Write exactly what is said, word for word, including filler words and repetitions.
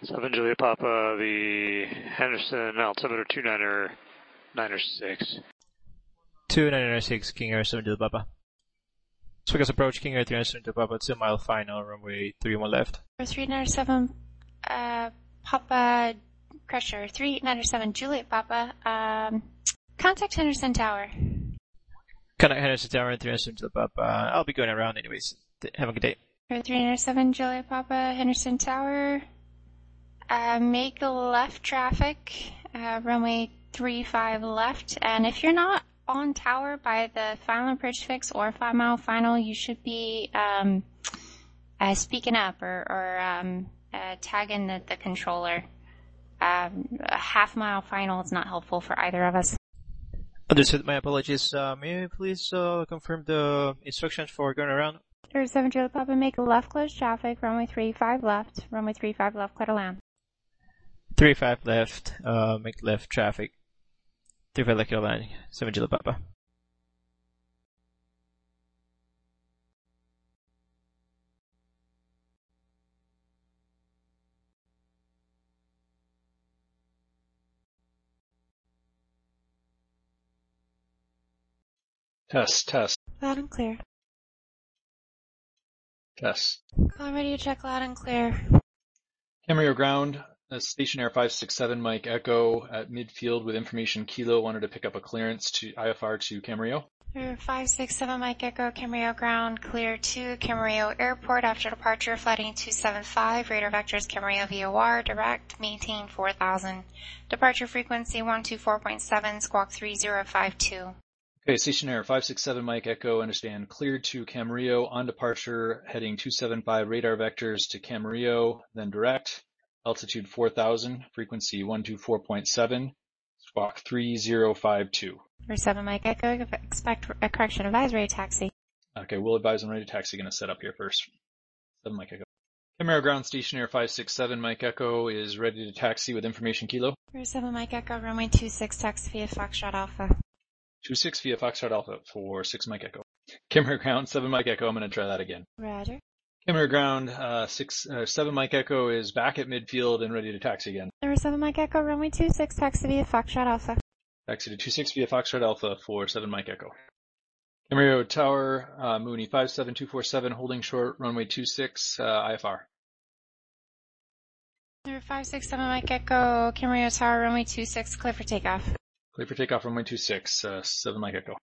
seven Juliet Papa, the Henderson altimeter two niner niner six. two nine nine six, King Air seven Juliet Papa. Swiggas approach, King Air three nine seven Juliet Papa, two mile final, runway three one left. three nine seven, uh, Papa Crusher, three nine seven Juliet Papa, um, contact Henderson Tower. Contact Henderson Tower, three nine seven Juliet Papa. I'll be going around anyways. Have a good day. three nine seven Juliet Papa, Henderson Tower, uh, make left traffic, uh, runway three five left, and if you're not on tower by the final approach fix or five mile final, you should be, um, uh, speaking up or, or, um, uh, tagging the, the controller. Um, a half mile final is not helpful for either of us. Understood, my apologies. Uh, may I please, uh, confirm the instructions for going around? three seven Juliet Papa, make left close traffic, runway three five left, runway three five left, clear to land. three five left, uh, make left traffic. three five left, clear to land, seven Juliet Papa. Test, test. Loud and clear. Test. Call ready to check loud and clear. Camarillo ground, uh, station air five six seven, Mike Echo at midfield with information Kilo wanted to pick up a clearance to I F R to Camarillo. five six seven Mike Echo, Camarillo ground, clear to Camarillo Airport after departure, flighting two seven five, radar vectors Camarillo V O R, direct, maintain four thousand. Departure frequency one two four point seven, squawk three zero five two. Okay, station air five six seven, Mike Echo, understand, cleared to Camarillo, on departure, heading two seven five, radar vectors to Camarillo, then direct, altitude four thousand, frequency one two four point seven, squawk three zero five two. For seven Mike Echo, expect a correction advisory taxi. Okay, we'll advise on ready taxi, gonna set up here first. seven Mike Echo. Camarillo ground, station air five six seven, Mike Echo is ready to taxi with information Kilo. For seven Mike Echo, runway two six, taxi via Foxtrot Alpha. two six via Foxtrot Alpha for six Mike Echo. Camarillo ground, seven Mike Echo, I'm gonna try that again. Roger. Camarillo ground, uh, six, uh, seven Mike Echo is back at midfield and ready to taxi again. For seven Mike Echo, runway two six, taxi via Foxtrot Alpha. Taxi to two six via Foxtrot Alpha for seven Mike Echo. Camarillo Tower, uh, Mooney five seven two four seven, holding short, runway two six, uh, I F R. five six seven Mike Echo, Camarillo Tower, runway two six, clear for takeoff. Clear for takeoff, runway two six, uh, seven Mike Echo.